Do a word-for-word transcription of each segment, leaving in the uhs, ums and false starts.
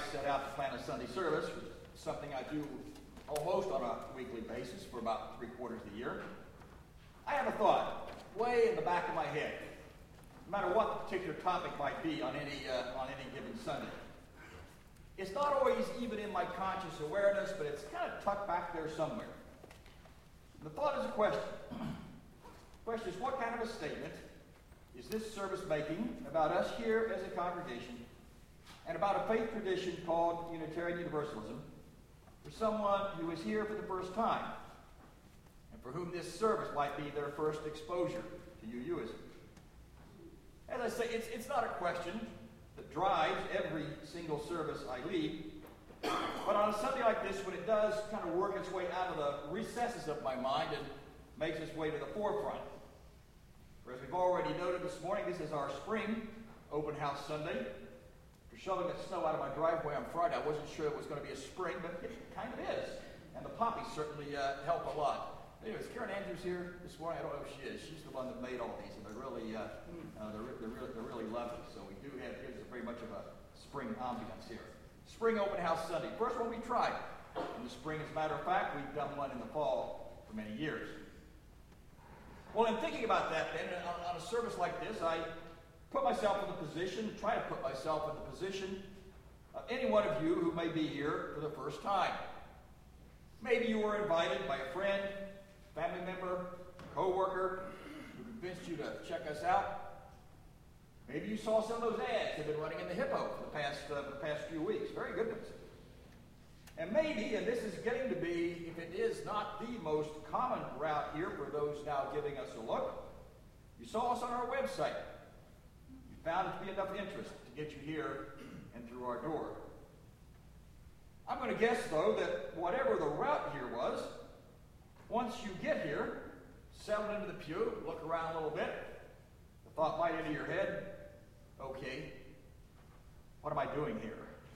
set out to plan a Sunday service, something I do almost on a weekly basis for about three quarters of the year, I have a thought way in the back of my head, no matter what the particular topic might be on any, uh, on any given Sunday. It's not always even in my conscious awareness, but it's kind of tucked back there somewhere. And the thought is a question. The question is, what kind of a statement is this service making about us here as a congregation and about a faith tradition called Unitarian Universalism for someone who is here for the first time and for whom this service might be their first exposure to U U ism? As I say, it's, it's not a question that drives every single service I lead, but on a Sunday like this, when it does kind of work its way out of the recesses of my mind and makes its way to the forefront. For as we've already noted this morning, this is our spring open house Sunday. For shoveling the snow out of my driveway on Friday, I wasn't sure it was going to be a spring, but it kind of is. And the poppies certainly uh, help a lot. Anyways, Karen Andrews here this morning. I don't know if she is. She's the one that made all these, and they're really, uh, uh, they're, they're, really, they're really lovely. So we do have, gives us very much of a spring ambiance here. Spring open house Sunday. First one we tried in the spring. As a matter of fact, we've done one in the fall for many years. Well, in thinking about that, then, on, on a service like this, I put myself in the position, try to put myself in the position of any one of you who may be here for the first time. Maybe you were invited by a friend, family member, co-worker who convinced you to check us out. Maybe you saw some of those ads that have been running in the Hippo for the past, uh, the past few weeks. Very good ones. And maybe, and this is getting to be, if it is not the most common route here for those now giving us a look, you saw us on our website. You found it to be enough interest to get you here and through our door. I'm going to guess, though, that whatever the route here was, once you get here, settle into the pew, look around a little bit, the thought might enter your head, okay, what am I doing here?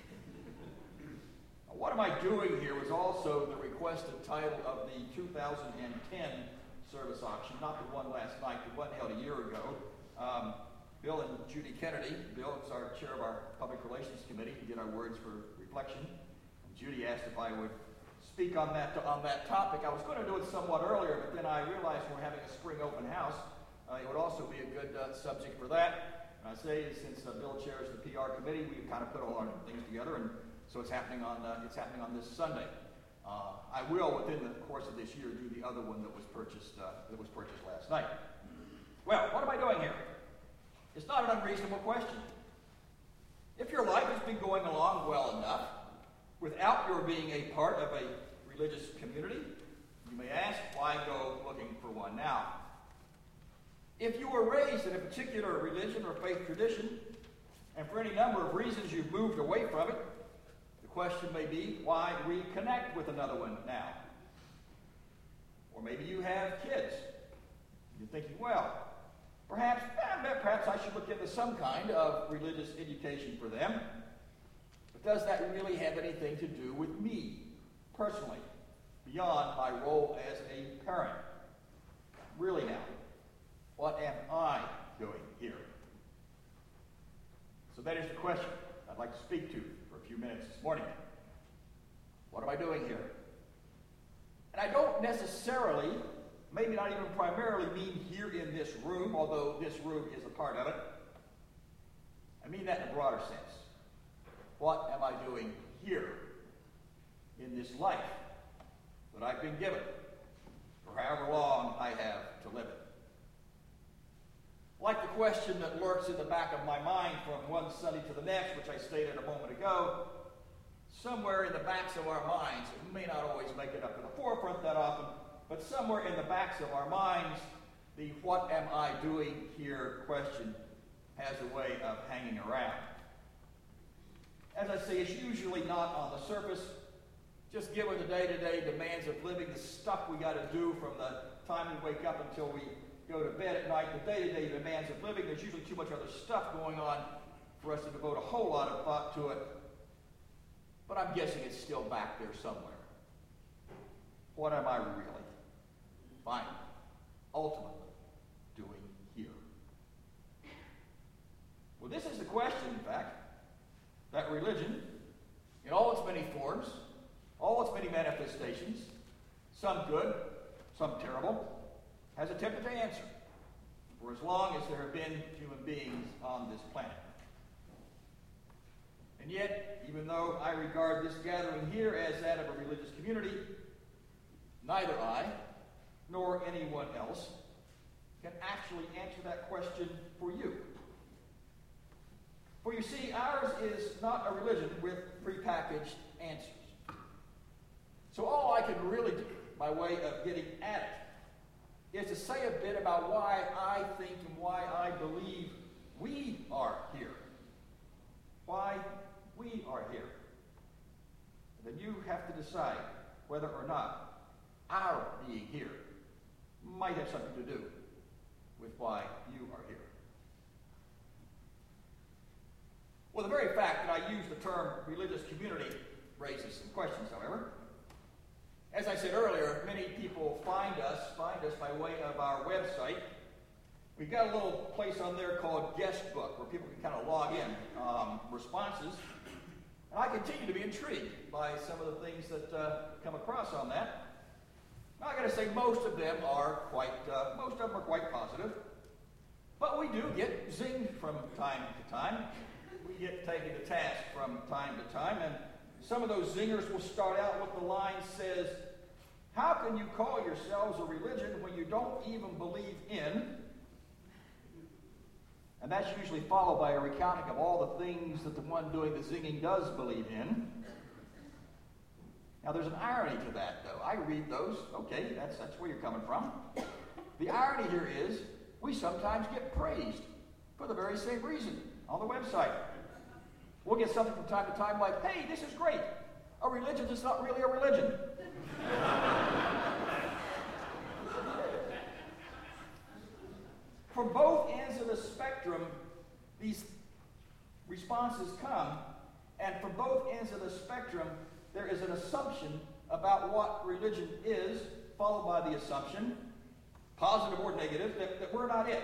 What am I doing here was also the requested title of the two thousand ten service auction, not the one last night, the one held a year ago. Um, Bill and Judy Kennedy, Bill is our chair of our Public Relations Committee, he did our words for reflection. And Judy asked if I would speak on that on that topic. I was going to do it somewhat earlier, but then I realized we're having a spring open house. Uh, it would also be a good uh, subject for that. And I say, since uh, Bill chairs the P R committee, we've kind of put all our things together, and so it's happening on uh, it's happening on this Sunday. Uh, I will, within the course of this year, do the other one that was purchased uh, that was purchased last night. Well, what am I doing here? It's not an unreasonable question. If your life has been going along well enough, without your being a part of a religious community, you may ask, why go looking for one now? If you were raised in a particular religion or faith tradition, and for any number of reasons you've moved away from it, the question may be, why reconnect with another one now? Or maybe you have kids. You're thinking, well, perhaps, eh, perhaps I should look into some kind of religious education for them. But does that really have anything to do with me, personally, beyond my role as a parent? Really now, what am I doing here? So that is the question I'd like to speak to for a few minutes this morning. What am I doing here? And I don't necessarily, maybe not even primarily, mean here in this room, although this room is a part of it. I mean that in a broader sense. What am I doing here in this life that I've been given for however long I have to live it? Like the question that lurks in the back of my mind from one Sunday to the next, which I stated a moment ago, somewhere in the backs of our minds, it may not always make it up to the forefront that often, but somewhere in the backs of our minds, the what am I doing here question has a way of hanging around. As I say, it's usually not on the surface, just given the day-to-day demands of living, the stuff we got to do from the time we wake up until we go to bed at night, the day-to-day demands of living. There's usually too much other stuff going on for us to devote a whole lot of thought to it. But I'm guessing it's still back there somewhere. What am I really, finally, ultimately, doing here? Well, this is the question, in fact, that religion, many forms, all its many manifestations, some good, some terrible, has attempted to answer for as long as there have been human beings on this planet. And yet, even though I regard this gathering here as that of a religious community, neither I nor anyone else can actually answer that question for you. For you see, ours is not a religion with prepackaged answers. So all I can really do by way of getting at it is to say a bit about why I think and why I believe we are here. Why we are here. And then you have to decide whether or not our being here might have something to do with why you are here. Well, the very fact that I use the term religious community raises some questions, however. As I said earlier, many people find us, find us by way of our website. We've got a little place on there called Guest Book, where people can kind of log in um, responses. And I continue to be intrigued by some of the things that uh, come across on that. Now, I got to say, most of them are quite, uh, most of them are quite positive. But we do get zinged from time to time. We get taken to task from time to time, and some of those zingers will start out with the line says, "How can you call yourselves a religion when you don't even believe in?" And that's usually followed by a recounting of all the things that the one doing the zinging does believe in. Now, there's an irony to that, though. I read those. Okay, that's, that's where you're coming from. The irony here is we sometimes get praised for the very same reason on the website. We'll get something from time to time like, "Hey, this is great. A religion that's not really a religion." From both ends of the spectrum, these responses come, and from both ends of the spectrum, there is an assumption about what religion is, followed by the assumption, positive or negative, that, that we're not it.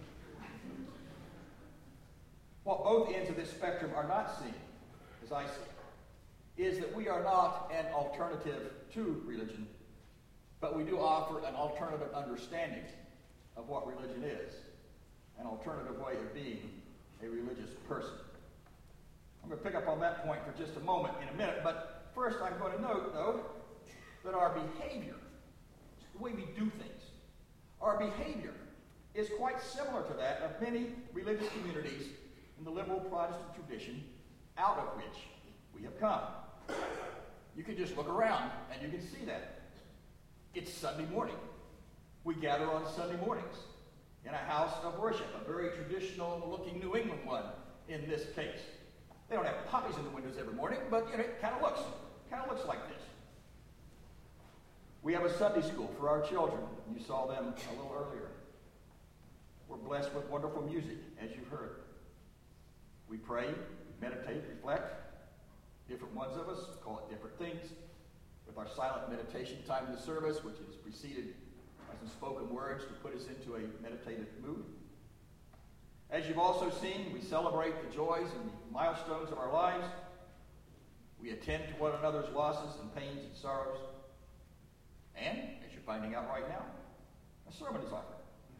What both ends of this spectrum are not seeing, as I see it, is that we are not an alternative to religion, but we do offer an alternative understanding of what religion is, an alternative way of being a religious person. I'm going to pick up on that point for just a moment in a minute, but first I'm going to note, though, that our behavior, the way we do things, our behavior is quite similar to that of many religious communities in the liberal Protestant tradition out of which we have come. You can just look around and you can see that. It's Sunday morning. We gather on Sunday mornings in a house of worship, a very traditional-looking New England one in this case. They don't have poppies in the windows every morning, but you know, it kind of looks, kind of looks like this. We have a Sunday school for our children. You saw them a little earlier. We're blessed with wonderful music, as you heard. We pray, meditate, reflect. Different ones of us call it different things. With our silent meditation time in the service, which is preceded by some spoken words to put us into a meditative mood. As you've also seen, we celebrate the joys and the milestones of our lives. We attend to one another's losses and pains and sorrows. And, as you're finding out right now, a sermon is offered.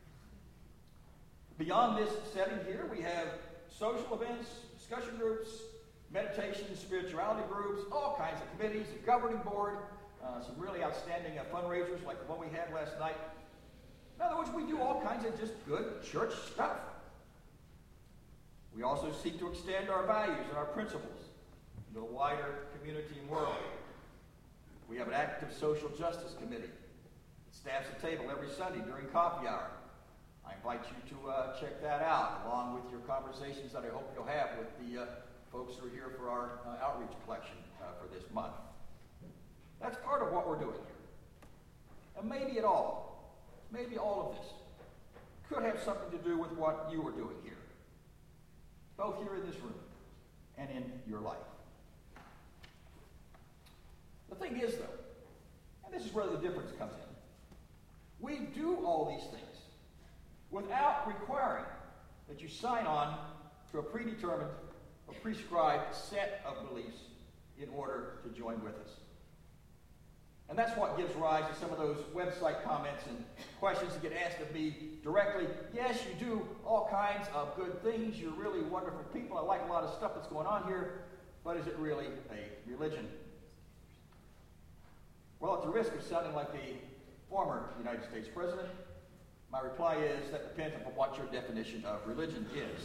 Beyond this setting here, we have social events, discussion groups, meditation, spirituality groups, all kinds of committees, a governing board, uh, some really outstanding uh, fundraisers like the one we had last night. In other words, we do all kinds of just good church stuff. We also seek to extend our values and our principles into a wider community and world. We have an active social justice committee that staffs a table every Sunday during coffee hour. I invite you to uh, check that out, along with your conversations that I hope you'll have with the uh, folks who are here for our uh, outreach collection uh, for this month. That's part of what we're doing here. And maybe it all, maybe all of this, could have something to do with what you are doing here, both here in this room and in your life. The thing is, though, and this is where the difference comes in, we do all these things without requiring that you sign on to a predetermined or prescribed set of beliefs in order to join with us. And that's what gives rise to some of those website comments and questions that get asked of me directly. Yes, you do all kinds of good things. You're really wonderful people. I like a lot of stuff that's going on here. But is it really a religion? Well, at the risk of sounding like the former United States president, my reply is that depends on what your definition of religion is.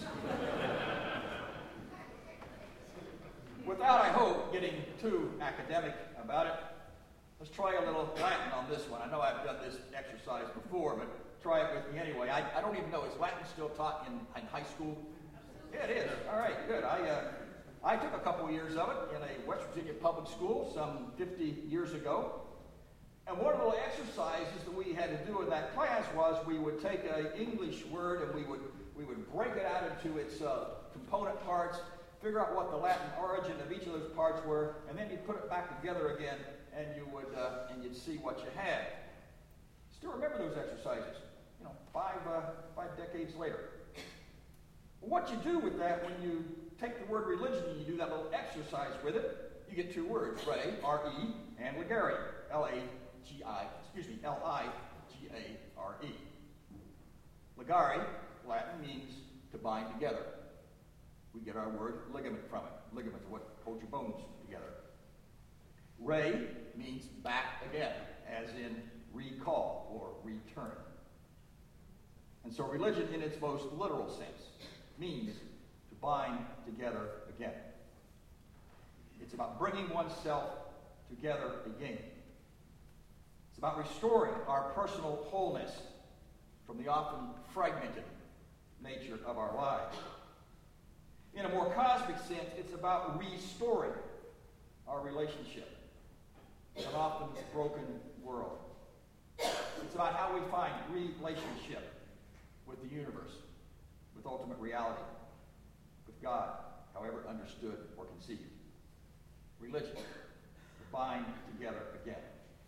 Without, I hope, getting too academic about it, let's try a little Latin on this one. I know I've done this exercise before, but try it with me anyway. I, I don't even know, is Latin still taught in, in high school? Yeah, it is. All right, good. I, uh, I took a couple years of it in a West Virginia public school some fifty years ago. And one of the little exercises that we had to do in that class was we would take an English word and we would, we would break it out into its uh, component parts, figure out what the Latin origin of each of those parts were, and then you'd put it back together again, and you would uh, and you'd see what you had. Still remember those exercises, you know, five uh, five decades later. What you do with that when you take the word religion and you do that little exercise with it, you get two words, re, R E, and ligare, L A G I, excuse me, L I G A R E. Ligare, Latin, means to bind together. We get our word ligament from it. Ligaments are what hold your bones together. Re means back again, as in recall or return. And so religion, in its most literal sense, means to bind together again. It's about bringing oneself together again. It's about restoring our personal wholeness from the often fragmented nature of our lives. In a more cosmic sense, it's about restoring our relationship in an often broken world. It's about how we find relationship with the universe, with ultimate reality, with God, however understood or conceived. Religion, to bind together again.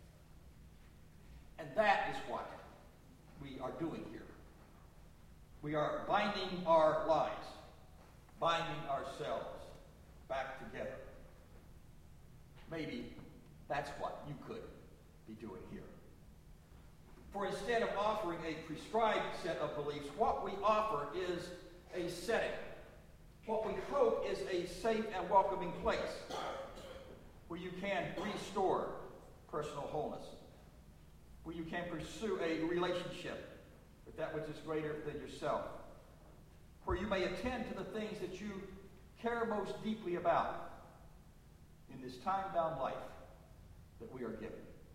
And that is what we are doing here. We are binding our lives, binding ourselves back together. Maybe that's what you could be doing here. For instead of offering a prescribed set of beliefs, what we offer is a setting. What we hope is a safe and welcoming place where you can restore personal wholeness, where you can pursue a relationship with that which is greater than yourself, where you may attend to the things that you care most deeply about in this time-bound life that we are given.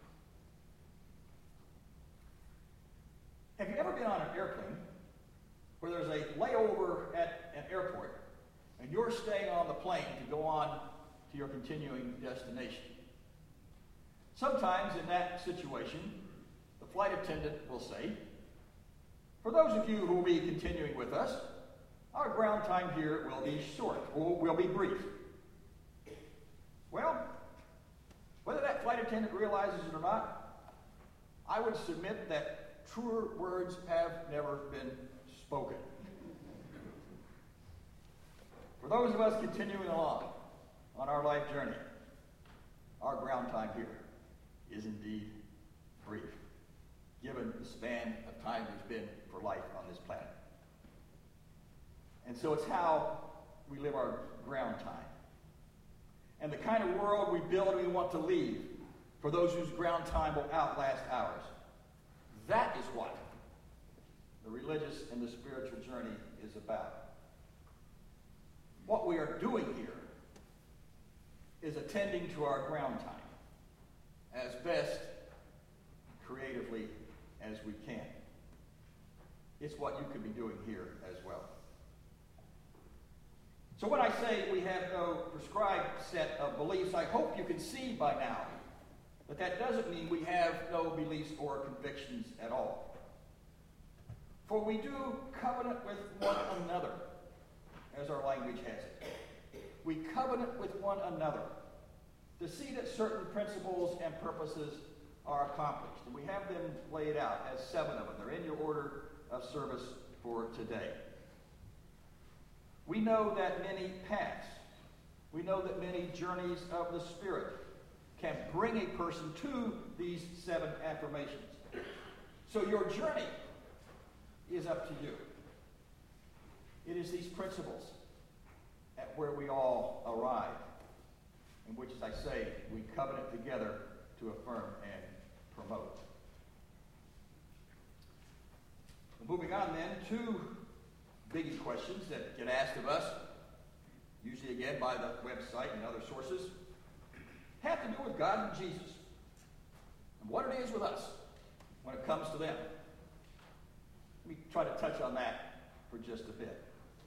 Have you ever been on an airplane where there's a layover at an airport and you're staying on the plane to go on to your continuing destination? Sometimes in that situation, the flight attendant will say, for those of you who will be continuing with us, our ground time here will be short, or will be brief. Well, whether that flight attendant realizes it or not, I would submit that truer words have never been spoken. For those of us continuing along on our life journey, our ground time here is indeed brief, given the span of time there's been for life on this planet. And so it's how we live our ground time. And the kind of world we build and we want to leave for those whose ground time will outlast ours. That is what the religious and the spiritual journey is about. What we are doing here is attending to our ground time as best creatively as we can. It's what you could be doing here as well. So when I say we have no prescribed set of beliefs, I hope you can see by now that that doesn't mean we have no beliefs or convictions at all. For we do covenant with one another, as our language has it. We covenant with one another to see that certain principles and purposes are accomplished. And we have them laid out as seven of them. They're in your order of service for today. We know that many paths. We know know that many journeys of the Spirit can bring a person to these seven affirmations. So your journey is up to you. It is these principles at where we all arrive, in which, as I say, we covenant together to affirm and promote. Moving on then, two biggie questions that get asked of us, usually again by the website and other sources, have to do with God and Jesus, and what it is with us when it comes to them. Let me try to touch on that for just a bit.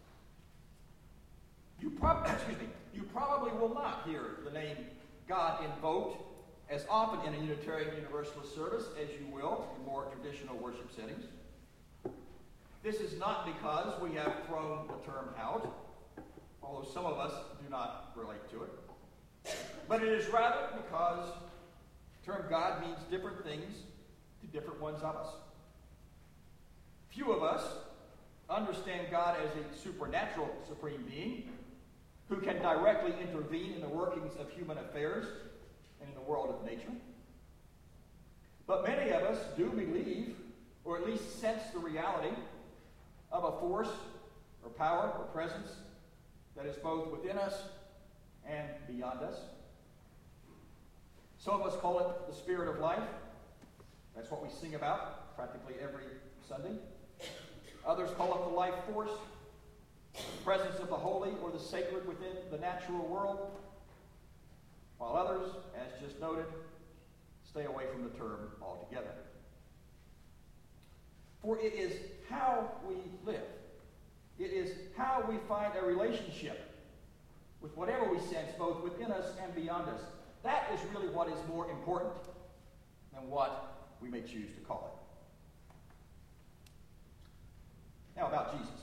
You, prob- excuse me, you probably will not hear the name God invoked as often in a Unitarian Universalist service as you will in more traditional worship settings. This is not because we have thrown the term out, although some of us do not relate to it, but it is rather because the term God means different things to different ones of us. Few of us understand God as a supernatural supreme being who can directly intervene in the workings of human affairs and in the world of nature. But many of us do believe, or at least sense the reality, of a force or power or presence that is both within us and beyond us. Some of us call it the Spirit of life. That's what we sing about practically every Sunday. Others call it the life force, the presence of the holy or the sacred within the natural world, while others, as just noted, stay away from the term altogether. For it is how we live. It is how we find a relationship with whatever we sense both within us and beyond us. That is really what is more important than what we may choose to call it. Now about Jesus.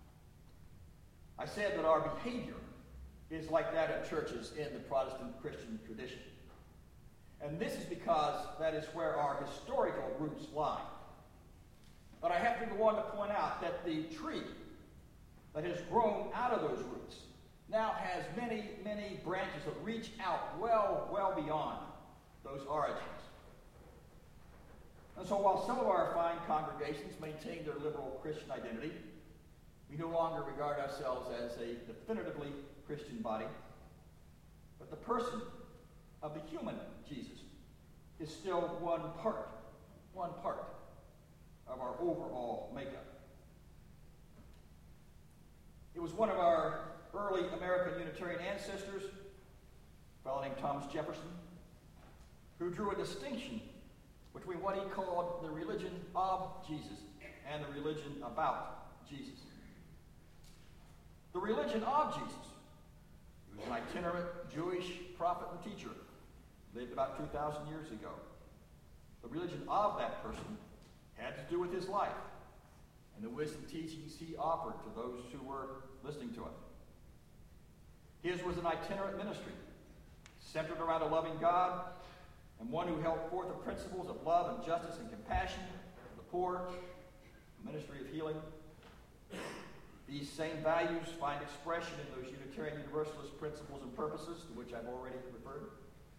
I said that our behavior is like that of churches in the Protestant Christian tradition. And this is because that is where our historical roots lie. But I have to go on to point out that the tree that has grown out of those roots now has many, many branches that reach out well, well beyond those origins. And so while some of our fine congregations maintain their liberal Christian identity, we no longer regard ourselves as a definitively Christian body, but the person of the human Jesus is still one part, one part of our overall makeup. It was one of our early American Unitarian ancestors, a fellow named Thomas Jefferson, who drew a distinction between what he called the religion of Jesus and the religion about Jesus. The religion of Jesus. He was an itinerant Jewish prophet and teacher, lived about two thousand years ago. The religion of that person had to do with his life and the wisdom teachings he offered to those who were listening to him. His was an itinerant ministry, centered around a loving God and one who held forth the principles of love and justice and compassion for the poor, a ministry of healing. These same values find expression in those Unitarian Universalist principles and purposes to which I've already referred.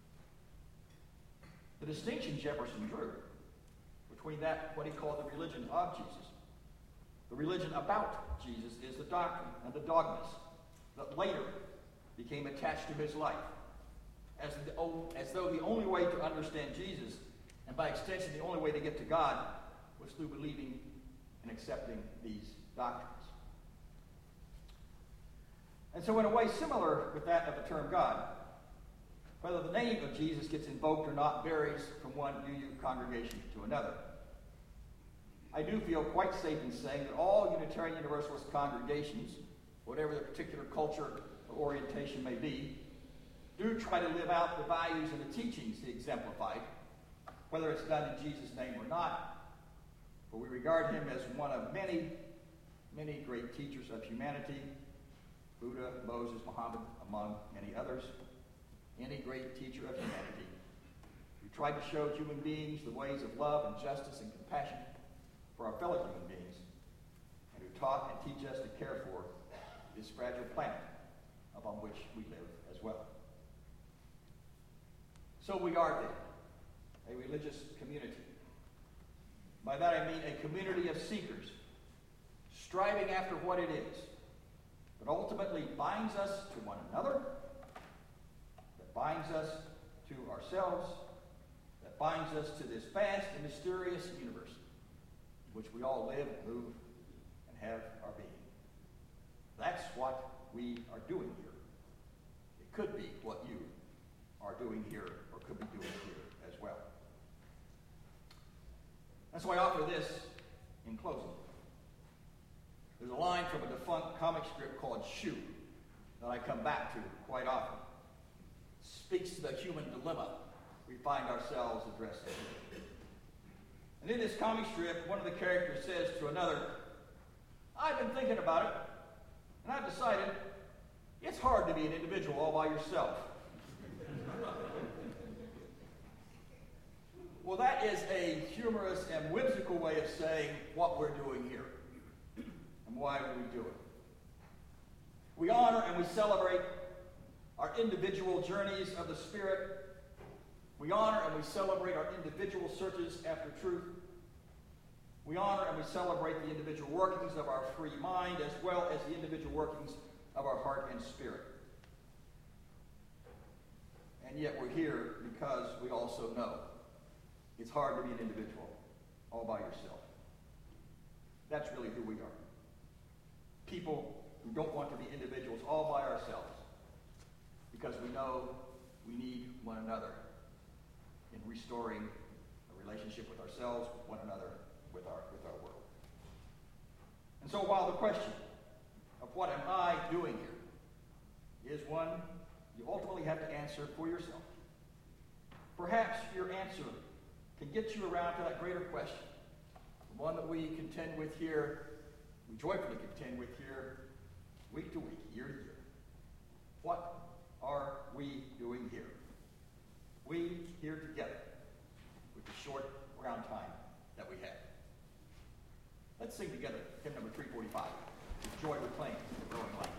The distinction Jefferson drew between that, what he called the religion of Jesus, the religion about Jesus, is the doctrine and the dogmas that later became attached to his life, as, the, as though the only way to understand Jesus, and by extension the only way to get to God, was through believing and accepting these doctrines. And so in a way similar with that of the term God, whether the name of Jesus gets invoked or not varies from one U U congregation to another. I do feel quite safe in saying that all Unitarian Universalist congregations, whatever their particular culture or orientation may be, do try to live out the values and the teachings he exemplified, whether it's done in Jesus' name or not. For we regard him as one of many, many great teachers of humanity, Buddha, Moses, Muhammad, among many others, any great teacher of humanity, who tried to show human beings the ways of love and justice and compassion for our fellow human beings, and who taught and teach us to care for this fragile planet upon which we live as well. well. So we are then a religious community. By that I mean a community of seekers, striving after what it is, that ultimately binds us to one another, that binds us to ourselves, that binds us to this vast and mysterious universe in which we all live, move, and have our being. That's what we are doing here. It could be what you are doing here, or could be doing here as well. And so I offer this in closing. There's a line from a defunct comic strip called Shoe that I come back to quite often. It speaks to the human dilemma we find ourselves addressing. And in this comic strip, one of the characters says to another, "I've been thinking about it, and I've decided it's hard to be an individual all by yourself." Well, that is a humorous and whimsical way of saying what we're doing here and why we do it. We honor and we celebrate our individual journeys of the Spirit. We honor and we celebrate our individual searches after truth. We honor and we celebrate the individual workings of our free mind as well as the individual workings of our heart and spirit. And yet we're here because we also know it's hard to be an individual all by yourself. That's really who we are. People who don't want to be individuals all by ourselves because we know we need one another in restoring a relationship with ourselves, with one another, with our, with our world. And so while the question of what am I doing here is one you ultimately have to answer for yourself, perhaps your answer can get you around to that greater question, the one that we contend with here, we joyfully contend with here, week to week, year to year. What are we doing here? We here together with the short ground time that we have. Let's sing together hymn number three forty-five, Joy Reclaimed, the Growing Light.